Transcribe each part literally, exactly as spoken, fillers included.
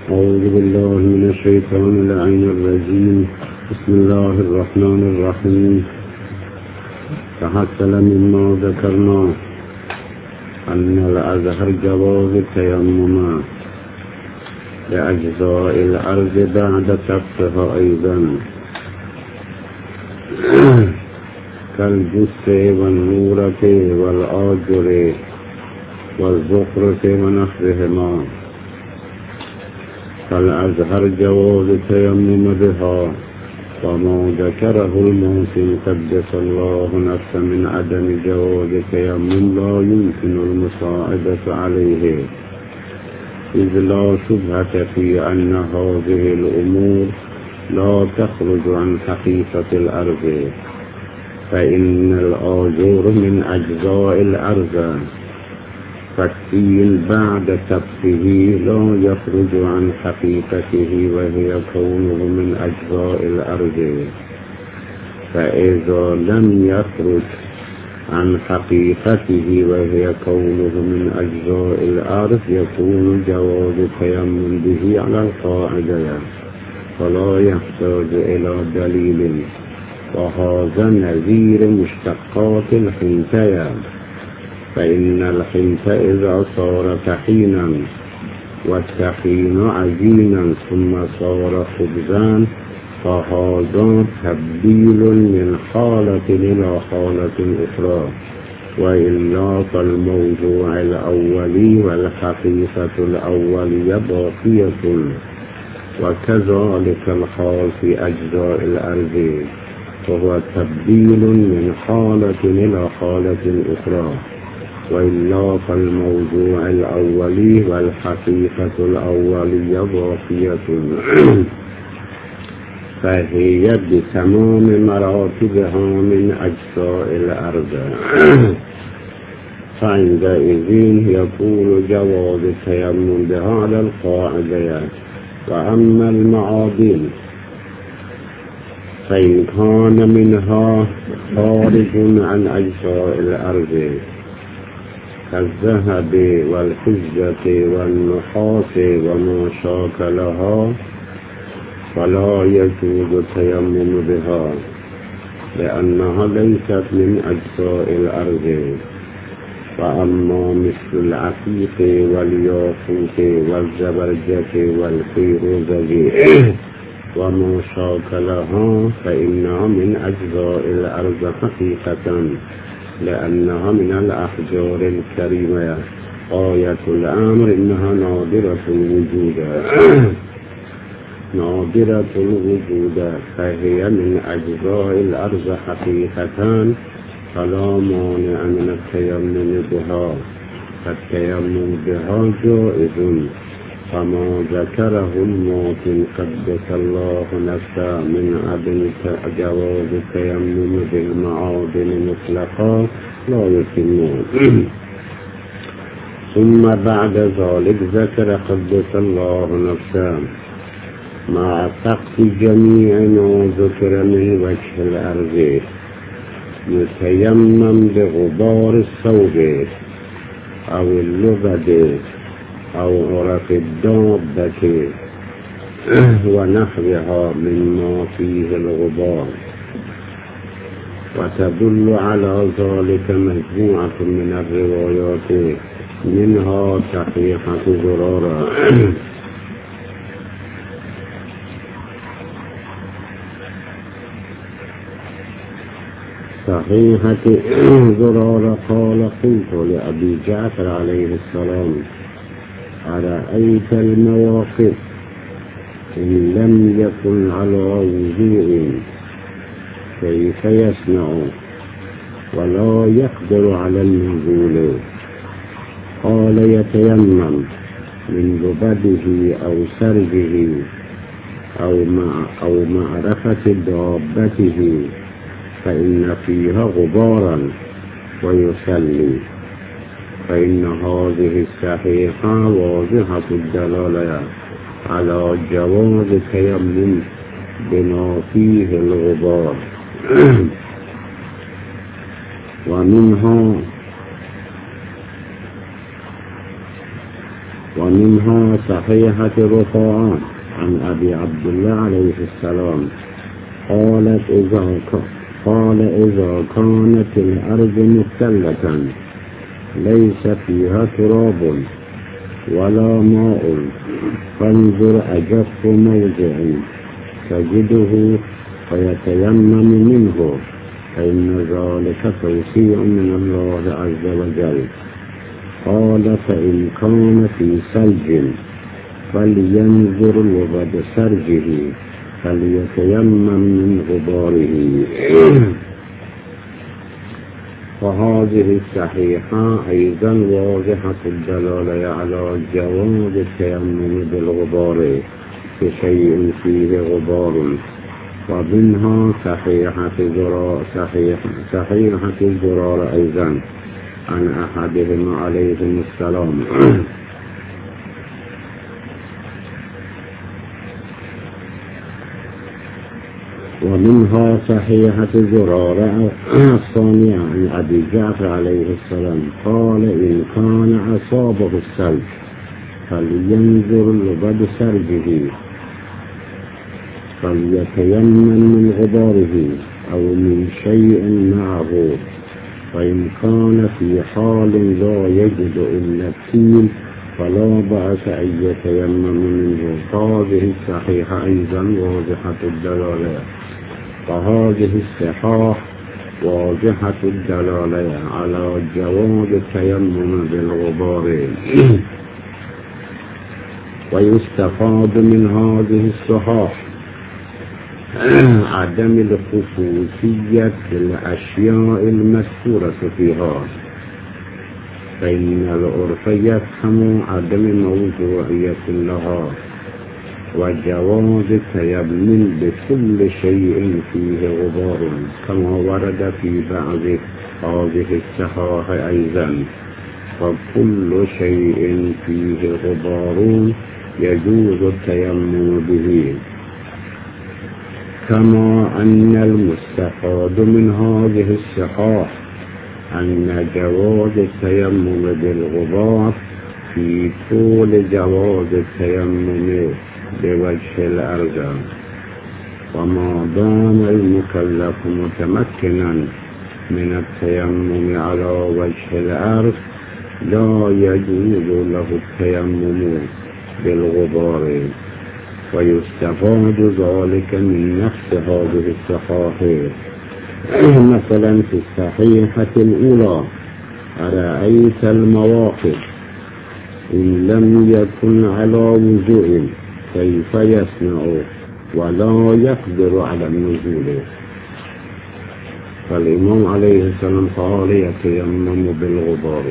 أعوذ بالله من الشيطان اللعين الرجيم. بسم الله الرحمن الرحيم. تحصل مما ذكرنا أن الأزهر جواز التيمم لأجزاء الأرض بعد سفكها أيضا كالجث والنورة والآجر والزخرف ونحوهما، فالأزهر جواز التيمم بها، وما ذكره المحسن قدس الله نفسه من عدم جواز التيمم لا يمكن المساعدة عليه، إذ لا شبهة في أن هذه الأمور لا تخرج عن حقيقة الأرض، فإن الآجور من أجزاء الأرض، فالتين بعد سفكه لا يخرج عن حقيقته وهي كونه من أجزاء الأرض، فإذا لم يخرج عن حقيقته وهي كونه من أجزاء الأرض يكون جواز التيمم به على القاعدة فلا يحتاج إلى دليل، وهذا نظير مشتقات الحنتية، فإن الحنت إذا صار طحينا والطحين عجينا ثم صار خبزا فهذا تبديل من حالة إلى حالة أخرى، وإلا فالموضوع الأولي والحقيقة الأولية باقية، وكذلك الحال في أجزاء الأرض، وهو تبديل من حالة إلى حالة أخرى، وإلا فالموضوع الأولي والحقيقة الأولية باقية، فهي بتمام مراتبها من أجزاء الأرض، فعندئذ يكون جواز التيمم بها على القاعدة. وأما المعادن فإن كان منها خارج عن أجزاء الأرض كالذهب والفضة والنحاس وما شاكلها فلا يجوز التيمم بها، لأنها ليست من أجزاء الأرض. وأما مثل العقيق والياقوت والزبرجد والفيروزة وما شاكلها فإنها من أجزاء الأرض حقيقة، لأنها من الأحجار الكريمة. غاية الأمر إنها نادرة الوجود نادرة الوجود فهي من أجزاء الأرض حقيقة، فلا مانع من التيمم بها، فالتيمم بها جائز، فما ذكره المحسن قدس الله نفسه من عدم جواز التيمم بالمعادن مطلقا لا يتم. ثم بعد ذلك ذكر قدس الله نفسه مع سقط جميع ما ذكر من وجه الأرض يتيمم بغبار الثوب أو اللبد أو عرق الدابة ونحوها مما فيه الغبار، وتدل على ذلك مجموعة من الروايات، منها صحيحة زرارة صحيحة زرارة قال قلت لأبي جعفر عليه السلام أرأيت المواقف إن لم يكن على وضوء كيف يصنع ولا يقدر على النزول؟ قال يتيمم من لبده أو سرجه أو مع أو معرفة دابته فإن فيها غبارا ويصلي، فإن هذه الصحيحة واضحة الدلالة على جواز التيمم بما فيه الغبار. ومنها ومنها صحيحة رفاعة عن أبي عبد الله عليه السلام قالت إذا قال إذا كانت الأرض مختلة ليس فيها تراب ولا ماء فانظر أجف موضع تجده فيتيمم منه فإن ذلك توسيع من الله عز وجل. قال فإن كان في ثلج فلينظر لغد سرجه فليتيمم من غباره. وهذه الصحيحة أيضا واضحة الدلالة على جواز التيمم بالغبار في شيء فيه غبار. ومنها صحيحة زرار صحيحة, صحيحة الزرار أيضا عن أحدهم عليهم السلام ومنها صحيحة زرار الثانية عن أبي جعفر عليه السلام قال إن كان أصابه الثلج فلينظر لبد سرجه فليتيمم من غباره أو من شيء معه. وإن كان في حال لا يجد إلا التين فلا بأس أن يتيمم منه. هذه الصحيحة أيضا واضحة الدلالة. فهذه الصحاح واضحة الدلالة على جواز التيمم بالغبار. ويستفاد من هذه الصحاح عدم الخصوصية في الأشياء المذكورة فيها، فإن العرف يفهم عدم موضوعية لها وجواز التيمم بكل شيء فيه غبار كما ورد في بعض هذه الصحاح أيضا. فكل شيء فيه غبار يجوز التيمم به. كما أن المستفاد من هذه الصحاح أن جواز التيمم بالغبار في طول جواز التيمم بوجه الأرض. وما دام المكلف متمكنا من التيمم على وجه الأرض لا يجوز له التيمم بالغبار. ويستفاد ذلك من نفس هذه الصحاح. مثلا في الصحيحة الأولى أرأيت المواقف إن لم يكن على وضوء كيف يصنع ولا يقدر على النزول. فالإمام عليه السلام قال يتيمم بالغبار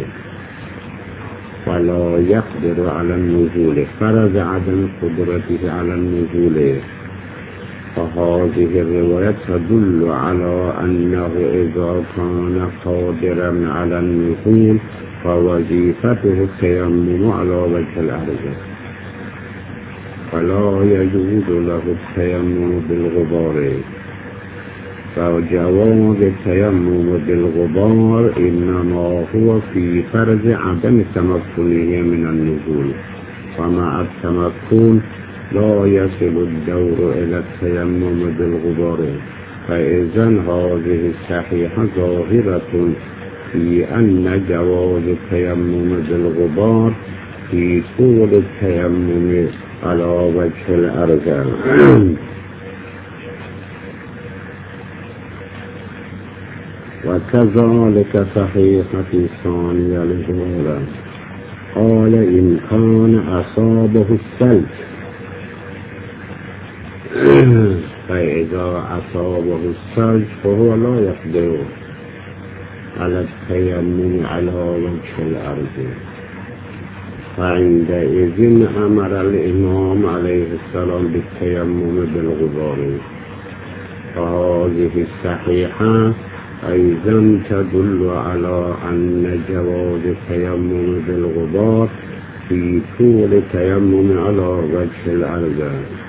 ولا يقدر على النزول، فرض عدم قدرته على النزول. فهذه الرواية تدل على أنه إذا كان قادرا على النزول فوظيفته التيمم على وجه الأرض، فلا يجوز له التيمم بالغبار. فجواز التيمم بالغبار إنما هو في فرض عدم تمكنه من النزول، ومع التمكن لا يصل الدور إلى التيمم بالغبار. فإذا هذه الصحيحة ظاهرة في أن جواز التيمم بالغبار في طول التيمم على وجه الأرض. وكذلك صحيحة الثانية للجملة قال إن كان أصابه الثلج فإذا أصابه الثلج فهو لا يقدر على التيمم على وجه الأرض، فعندئذ أمر الإمام عليه السلام بالتيمم بالغبار. فهذه الصحيحة أيضا تدل على أن جواز التيمم بالغبار في طول التيمم على وجه الأرض.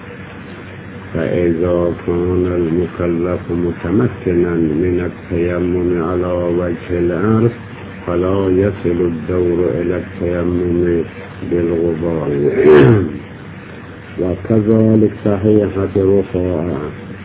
فإذا كان المكلف متمكنا من التيمم على وجه الأرض فلا يصل الدور إلى التيمم بالغبار. وكذلك صحيحة رفاعة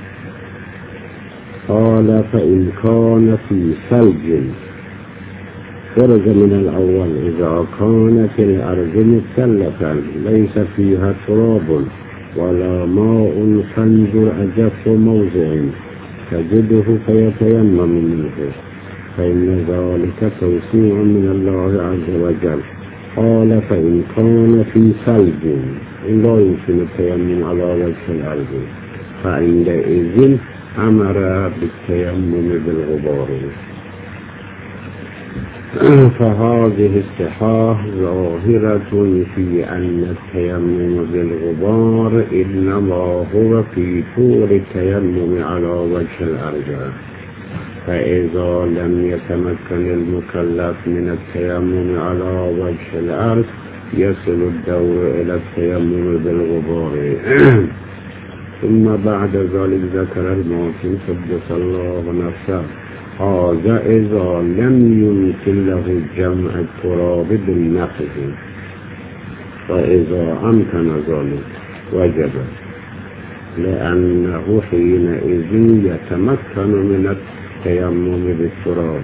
قال فإن كان في ثلج خرج من الأول إذا كانت الأرض مثلثة ليس فيها تراب ولا ماء فانظر أجف موضع تجده فيتيمم منه فإن ذلك توسيع من الله عز وجل. قال فإن كان في ثلج لا يمكن التيمم على وجه الأرض فعندئذ أمر بالتيمم بالغبار. فهذه الصحاح ظاهرة في أن التيمم بالغبار إنما هو في طول التيمم على وجه الأرض. فإذا لم يتمكن المكلف من التيمم على وجه الأرض يصل الدور إلى التيمم بالغبار. ثم بعد ذلك ذكر المعصم قدس الله نفسه هذا إذا لم يمكن له جمع التراب بالنفس، فإذا أمكن ذلك وجب، لأنه حينئذ يتمكن من التيمم بالتراب.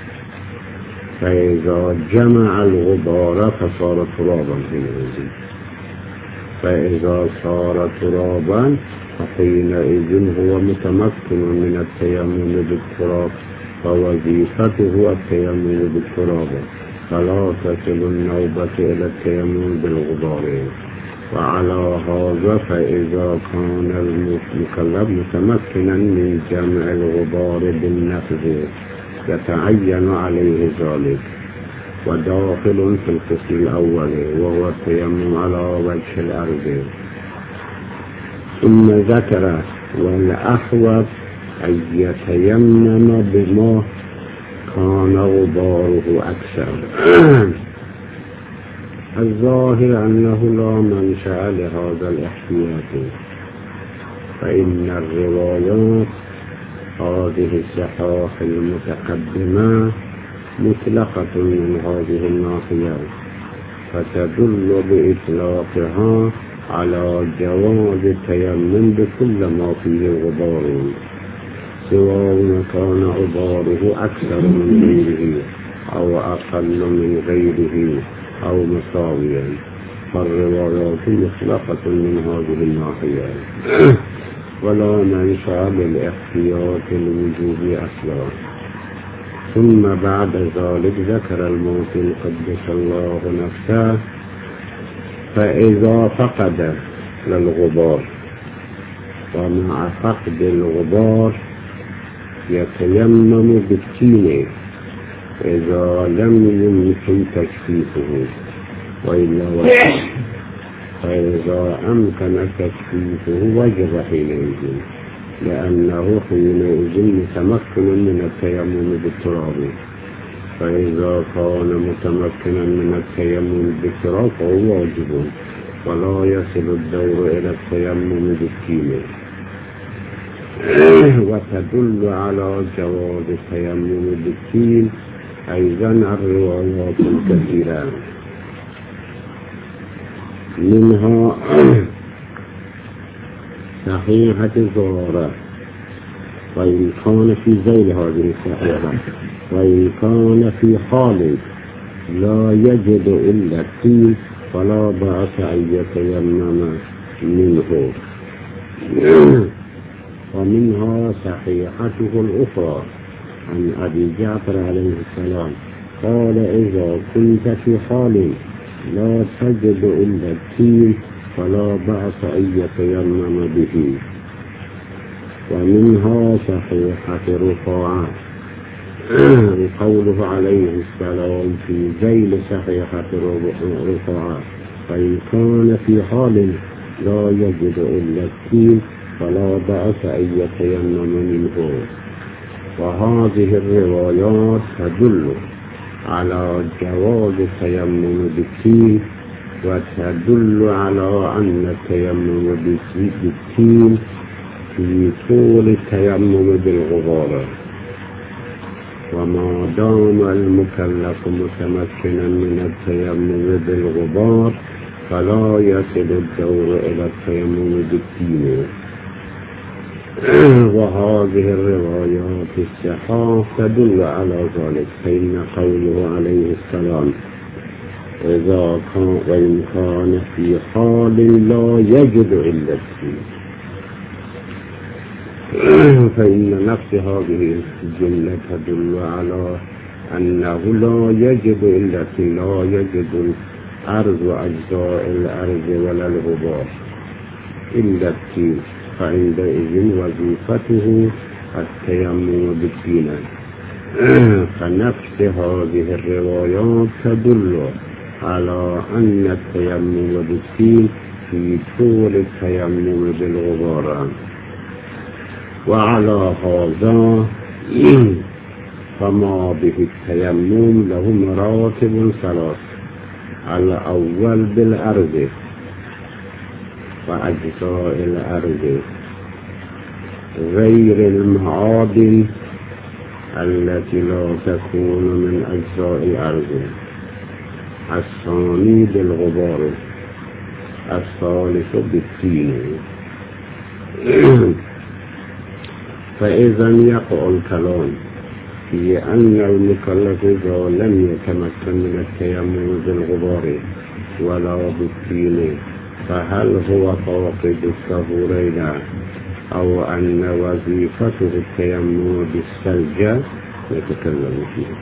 فإذا جمع الغبار فصار ترابا حينئذ، فإذا صار ترابا فحينئذ هو متمكن من التيمم بالتراب، فوظيفته التيمم بالتراب، فلا تصل النوبة إلى التيمم بالغبار. وعلى هذا فإذا كان المكلف متمكنا من جمع الغبار بالنفذ يتعين عليه ذلك، وداخل في القسم الأول وهو التيمم على وجه الأرض. ثم ذكر والأحوط أن يتيمم بما كان غباره أكثر. الظاهر أنه لا منشأ لهذا الاحتياط، فإن الروايات هذه الصحاح المتقدمة مطلقة من هذه الناحية، فتدل بإطلاقها على جواز التيمم بكل ما فيه غبار، سواء كان غباره أكثر من غيره أو أقل من غيره أو مساويا، فالروايات مطلقة من هذه الناحية، ولا منشأ للاحتياط الوجوب أصلا. ثم بعد ذلك ذكر الموسم قدس الله نفسه فإذا فقد للغبار، ومع فقد الغبار يتيمم بالتين إذا لم يمكن تكشيفه، وإلا وجب، فإذا أمكن تكشيفه وجب حينئذ، لأنه حينئذ متمكن من التيمم بالتراب. فإذا كان متمكنا من التيمم بالتراب فهو واجب، ولا يصل الدور إلى التيمم بالتين. وتدل على جواز التيمم بالتين أيضا الروايات الكثيرة، منها صحيحة الظهر وإن كان في ذيل هذه الصحيحة، وإن كان في حال لا يجد إلا التين فلا بأس أن يتيمم منه. ومنها صحيحته الأخرى عن أبي جعفر عليه السلام قال إذا كنت في حال لا تجد إلا التين فلا بأس أن يتيمم به. ومنها صحيحة رفاعة قوله عليه السلام في ذيل صحيحة رفاعة فإن كان في حال لا يجد إلا التين فلا بأس أن يتيمم منه. وهذه الروايات تدل على جواز التيمم بالتين، وتدل على أن التيمم بالتين في طول التيمم بالغبار. وما دام المكلف متمكنا من التيمم بالغبار فلا يصل الدور إلى التيمم بالطين. وهذه الروايات الصحاح تدل على ذلك، فإن قوله عليه السلام إذا كان وإن كان في حال لا يجد إلا الطين، فإن نفس هذه الجملة تدل على أنه لا يجد إلا الطين، لا يجد الأرض وأجزاء الأرض ولا الغبار إلا الطين، فعندئذ وظيفته التيمم بالطين. فنفس هذه الروايات تدل على أن التيمم بالطين في طول التيمم بالغبار. وعلى هذا فما به التيمم له مراتب ثلاث: الأول بالأرض وأجزاء الأرض غير المعادن التي لا تكون من أجزاء الأرض، الثاني بالغبار، الثالث بالطين. فإذا يقع الكلام في أن المكلف إذا لم يتمكن من التيمم بالغبار ولا بالطين فهل هو فاقد الطهورين أو أن وظيفته التيمم بالثلج؟ نتكلم فيه.